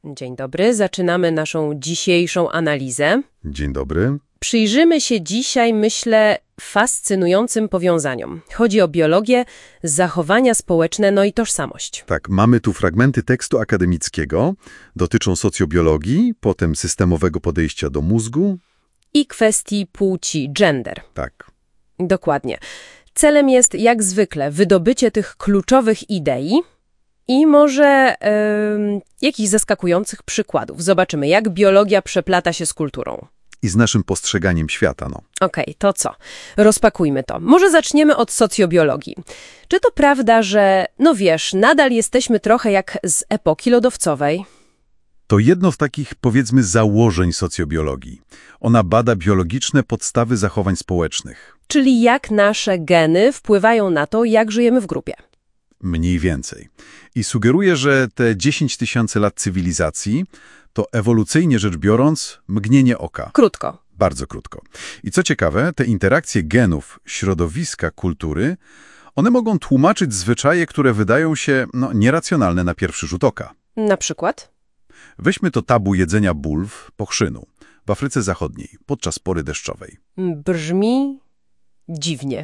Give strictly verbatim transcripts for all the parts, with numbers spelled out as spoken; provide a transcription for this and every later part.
Dzień dobry, zaczynamy naszą dzisiejszą analizę. Dzień dobry. Przyjrzymy się dzisiaj, myślę, fascynującym powiązaniom. Chodzi o biologię, zachowania społeczne, no i tożsamość. Tak, mamy tu fragmenty tekstu akademickiego, dotyczą socjobiologii, potem systemowego podejścia do mózgu. I kwestii płci, gender. Tak. Dokładnie. Celem jest, jak zwykle, wydobycie tych kluczowych idei i może yy, jakichś zaskakujących przykładów. Zobaczymy, jak biologia przeplata się z kulturą. I z naszym postrzeganiem świata, no. Okej, okay, to co? Rozpakujmy to. Może zaczniemy od socjobiologii. Czy to prawda, że, no wiesz, nadal jesteśmy trochę jak z epoki lodowcowej? To jedno z takich, powiedzmy, założeń socjobiologii. Ona bada biologiczne podstawy zachowań społecznych. Czyli jak nasze geny wpływają na to, jak żyjemy w grupie. Mniej więcej. I sugeruje, że te dziesięć tysięcy lat cywilizacji to ewolucyjnie rzecz biorąc mgnienie oka. Krótko. Bardzo krótko. I co ciekawe, te interakcje genów, środowiska, kultury, one mogą tłumaczyć zwyczaje, które wydają się no, nieracjonalne na pierwszy rzut oka. Na przykład? Weźmy to tabu jedzenia bulw pochrzynu w Afryce Zachodniej podczas pory deszczowej. Brzmi dziwnie.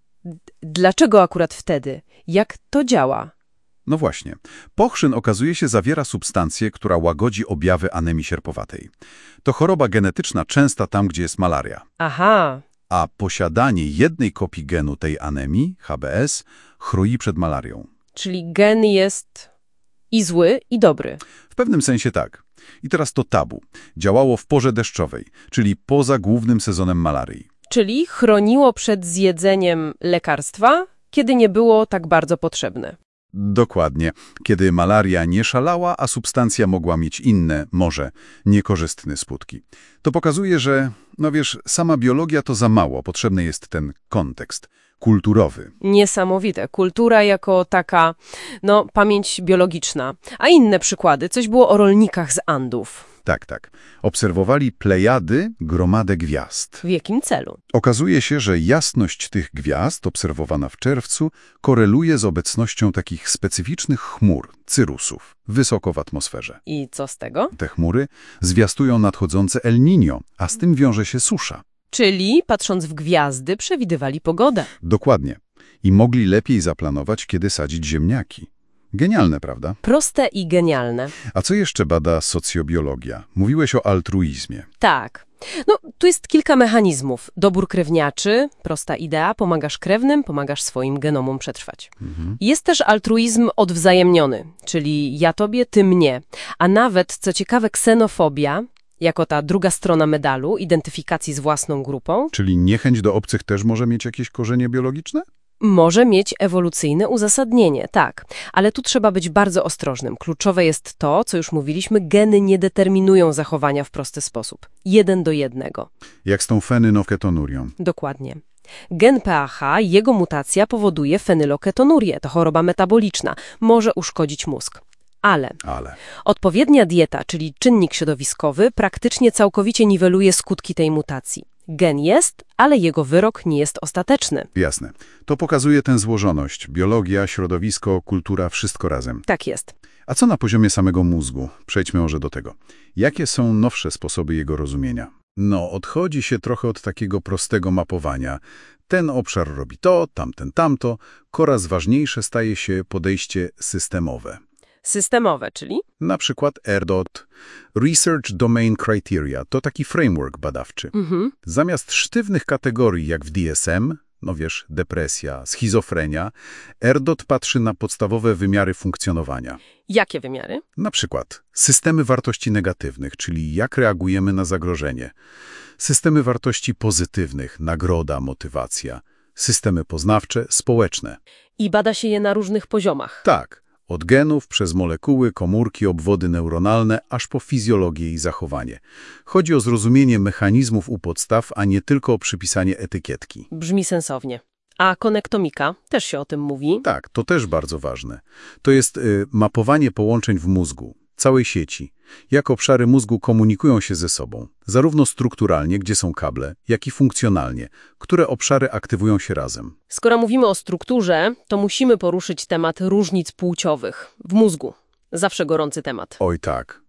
Dlaczego akurat wtedy? Jak to działa? No właśnie. Pochrzyn okazuje się zawiera substancję, która łagodzi objawy anemii sierpowatej. To choroba genetyczna częsta tam, gdzie jest malaria. Aha. A posiadanie jednej kopii genu tej anemii, H B S, chroni przed malarią. Czyli gen jest i zły, i dobry. W pewnym sensie tak. I teraz to tabu. Działało w porze deszczowej, czyli poza głównym sezonem malarii. Czyli chroniło przed zjedzeniem lekarstwa, kiedy nie było tak bardzo potrzebne. Dokładnie. Kiedy malaria nie szalała, a substancja mogła mieć inne, może niekorzystne skutki. To pokazuje, że, no wiesz, sama biologia to za mało. Potrzebny jest ten kontekst kulturowy. Niesamowite. Kultura jako taka, no, pamięć biologiczna. A inne przykłady? Coś było o rolnikach z Andów. Tak, tak. Obserwowali plejady, gromadę gwiazd. W jakim celu? Okazuje się, że jasność tych gwiazd, obserwowana w czerwcu, koreluje z obecnością takich specyficznych chmur, cyrusów, wysoko w atmosferze. I co z tego? Te chmury zwiastują nadchodzące El Niño, a z tym wiąże się susza. Czyli, patrząc w gwiazdy, przewidywali pogodę. Dokładnie. I mogli lepiej zaplanować, kiedy sadzić ziemniaki. Genialne, prawda? Proste i genialne. A co jeszcze bada socjobiologia? Mówiłeś o altruizmie. Tak. No, tu jest kilka mechanizmów. Dobór krewniaczy, prosta idea, pomagasz krewnym, pomagasz swoim genomom przetrwać. Mhm. Jest też altruizm odwzajemniony, czyli ja tobie, ty mnie. A nawet, co ciekawe, ksenofobia, jako ta druga strona medalu, identyfikacji z własną grupą. Czyli niechęć do obcych też może mieć jakieś korzenie biologiczne? Może mieć ewolucyjne uzasadnienie, tak. Ale tu trzeba być bardzo ostrożnym. Kluczowe jest to, co już mówiliśmy, geny nie determinują zachowania w prosty sposób. Jeden do jednego. Jak z tą fenylketonurią. Dokładnie. Gen P A H, jego mutacja powoduje fenylketonurię. To choroba metaboliczna. Może uszkodzić mózg. Ale, Ale odpowiednia dieta, czyli czynnik środowiskowy, praktycznie całkowicie niweluje skutki tej mutacji. Gen jest, ale jego wyrok nie jest ostateczny. Jasne. To pokazuje tę złożoność. Biologia, środowisko, kultura, wszystko razem. Tak jest. A co na poziomie samego mózgu? Przejdźmy może do tego. Jakie są nowsze sposoby jego rozumienia? No, odchodzi się trochę od takiego prostego mapowania. Ten obszar robi to, tamten tamto. Coraz ważniejsze staje się podejście systemowe. Systemowe, czyli? Na przykład R D O T, Research Domain Criteria, to taki framework badawczy. Mhm. Zamiast sztywnych kategorii jak w D S M, no wiesz, depresja, schizofrenia, R D O T patrzy na podstawowe wymiary funkcjonowania. Jakie wymiary? Na przykład systemy wartości negatywnych, czyli jak reagujemy na zagrożenie. Systemy wartości pozytywnych, nagroda, motywacja. Systemy poznawcze, społeczne. I bada się je na różnych poziomach. Tak. Od genów, przez molekuły, komórki, obwody neuronalne, aż po fizjologię i zachowanie. Chodzi o zrozumienie mechanizmów u podstaw, a nie tylko o przypisanie etykietki. Brzmi sensownie. A konektomika? Też się o tym mówi. Tak, to też bardzo ważne. To jest y, mapowanie połączeń w mózgu, całej sieci. Jak obszary mózgu komunikują się ze sobą, zarówno strukturalnie, gdzie są kable, jak i funkcjonalnie, które obszary aktywują się razem. Skoro mówimy o strukturze, to musimy poruszyć temat różnic płciowych w mózgu. Zawsze gorący temat. Oj tak.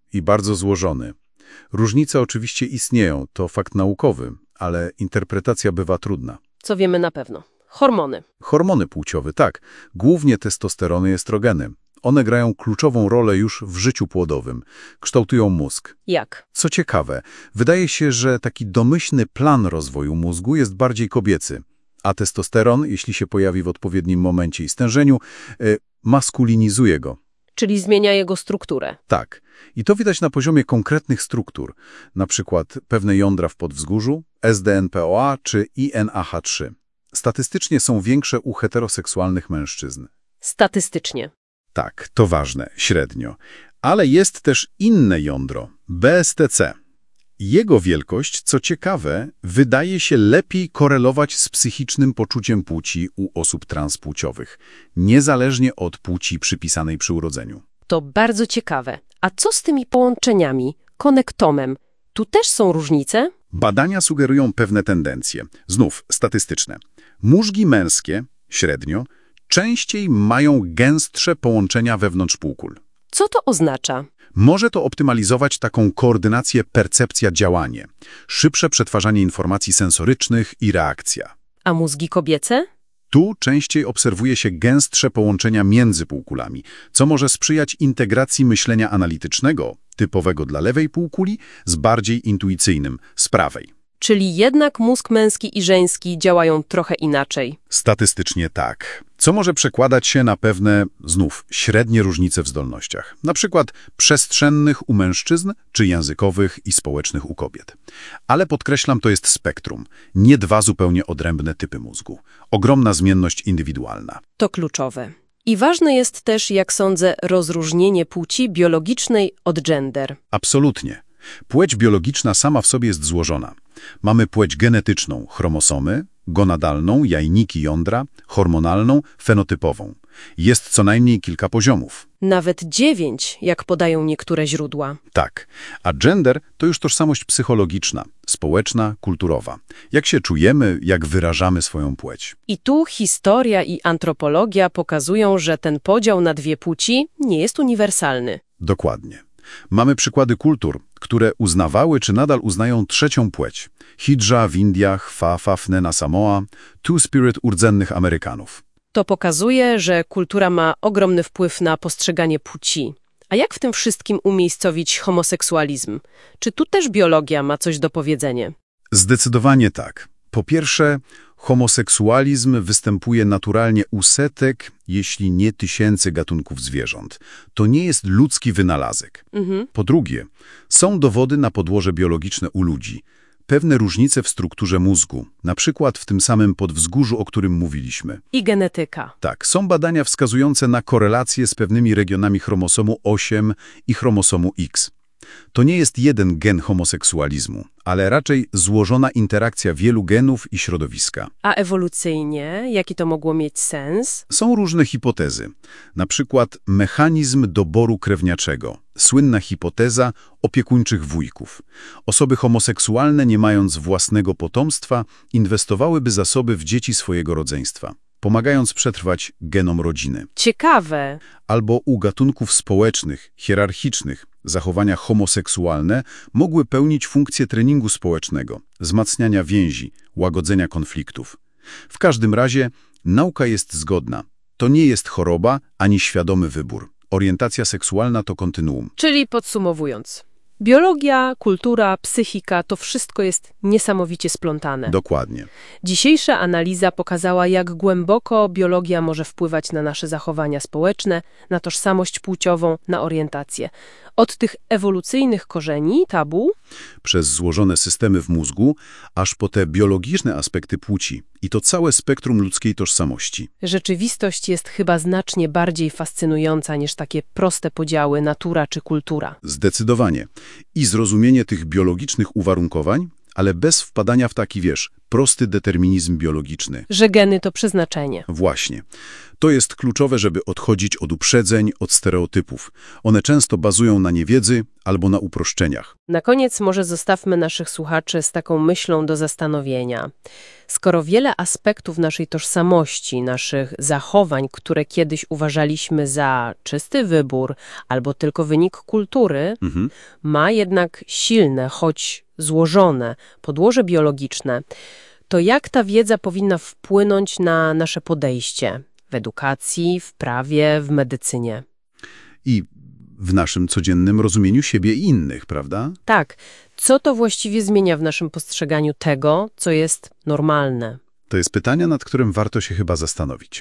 i bardzo złożony. Różnice oczywiście istnieją, to fakt naukowy, ale interpretacja bywa trudna. Co wiemy na pewno? Hormony. Hormony płciowe, tak. Głównie testosterony i estrogeny. One grają kluczową rolę już w życiu płodowym. Kształtują mózg. Jak? Co ciekawe, wydaje się, że taki domyślny plan rozwoju mózgu jest bardziej kobiecy, a testosteron, jeśli się pojawi w odpowiednim momencie i stężeniu, y, maskulinizuje go. Czyli zmienia jego strukturę. Tak. I to widać na poziomie konkretnych struktur, na przykład pewne jądra w podwzgórzu, S D N P O A czy I N A H trzy. Statystycznie są większe u heteroseksualnych mężczyzn. Statystycznie. Tak, to ważne, średnio. Ale jest też inne jądro, B S T C. Jego wielkość, co ciekawe, wydaje się lepiej korelować z psychicznym poczuciem płci u osób transpłciowych, niezależnie od płci przypisanej przy urodzeniu. To bardzo ciekawe. A co z tymi połączeniami, konektomem? Tu też są różnice? Badania sugerują pewne tendencje, znów statystyczne. Mózgi męskie, średnio, częściej mają gęstsze połączenia wewnątrz półkul. Co to oznacza? Może to optymalizować taką koordynację percepcja-działanie, szybsze przetwarzanie informacji sensorycznych i reakcja. A mózgi kobiece? Tu częściej obserwuje się gęstsze połączenia między półkulami, co może sprzyjać integracji myślenia analitycznego, typowego dla lewej półkuli, z bardziej intuicyjnym, z prawej. Czyli jednak mózg męski i żeński działają trochę inaczej. Statystycznie tak. Co może przekładać się na pewne, znów, średnie różnice w zdolnościach. Na przykład przestrzennych u mężczyzn, czy językowych i społecznych u kobiet. Ale podkreślam, to jest spektrum, nie dwa zupełnie odrębne typy mózgu. Ogromna zmienność indywidualna. To kluczowe. I ważne jest też, jak sądzę, rozróżnienie płci biologicznej od gender. Absolutnie. Płeć biologiczna sama w sobie jest złożona. Mamy płeć genetyczną, chromosomy, gonadalną, jajniki jądra, hormonalną, fenotypową. Jest co najmniej kilka poziomów. Nawet dziewięć, jak podają niektóre źródła. Tak, a gender to już tożsamość psychologiczna, społeczna, kulturowa. Jak się czujemy, jak wyrażamy swoją płeć. I tu historia i antropologia pokazują, że ten podział na dwie płci nie jest uniwersalny. Dokładnie. Mamy przykłady kultur, które uznawały czy nadal uznają trzecią płeć. Hidża w Indiach, Fa-Fafne na Samoa, Two-Spirit u rdzennych Amerykanów. To pokazuje, że kultura ma ogromny wpływ na postrzeganie płci. A jak w tym wszystkim umiejscowić homoseksualizm? Czy tu też biologia ma coś do powiedzenia? Zdecydowanie tak. Po pierwsze, homoseksualizm występuje naturalnie u setek, jeśli nie tysięcy gatunków zwierząt. To nie jest ludzki wynalazek. Mhm. Po drugie, są dowody na podłoże biologiczne u ludzi. Pewne różnice w strukturze mózgu, na przykład w tym samym podwzgórzu, o którym mówiliśmy. I genetyka. Tak, są badania wskazujące na korelację z pewnymi regionami chromosomu osiem i chromosomu X. To nie jest jeden gen homoseksualizmu, ale raczej złożona interakcja wielu genów i środowiska. A ewolucyjnie, jaki to mogło mieć sens? Są różne hipotezy, na przykład mechanizm doboru krewniaczego, słynna hipoteza opiekuńczych wujków. Osoby homoseksualne, nie mając własnego potomstwa, inwestowałyby zasoby w dzieci swojego rodzeństwa, pomagając przetrwać genom rodziny. Ciekawe. Albo u gatunków społecznych, hierarchicznych, zachowania homoseksualne mogły pełnić funkcję treningu społecznego, wzmacniania więzi, łagodzenia konfliktów. W każdym razie nauka jest zgodna. To nie jest choroba ani świadomy wybór. Orientacja seksualna to kontynuum. Czyli podsumowując, biologia, kultura, psychika to wszystko jest niesamowicie splątane. Dokładnie. Dzisiejsza analiza pokazała, jak głęboko biologia może wpływać na nasze zachowania społeczne, na tożsamość płciową, na orientację. Od tych ewolucyjnych korzeni, tabu, przez złożone systemy w mózgu, aż po te biologiczne aspekty płci i to całe spektrum ludzkiej tożsamości. Rzeczywistość jest chyba znacznie bardziej fascynująca niż takie proste podziały natura czy kultura. Zdecydowanie. I zrozumienie tych biologicznych uwarunkowań, ale bez wpadania w taki, wiesz, prosty determinizm biologiczny. Że geny to przeznaczenie. Właśnie. To jest kluczowe, żeby odchodzić od uprzedzeń, od stereotypów. One często bazują na niewiedzy albo na uproszczeniach. Na koniec może zostawmy naszych słuchaczy z taką myślą do zastanowienia. Skoro wiele aspektów naszej tożsamości, naszych zachowań, które kiedyś uważaliśmy za czysty wybór albo tylko wynik kultury, Mhm. ma jednak silne, choć złożone podłoże biologiczne, to jak ta wiedza powinna wpłynąć na nasze podejście w edukacji, w prawie, w medycynie? I w naszym codziennym rozumieniu siebie i innych, prawda? Tak, co to właściwie zmienia w naszym postrzeganiu tego, co jest normalne? To jest pytanie, nad którym warto się chyba zastanowić.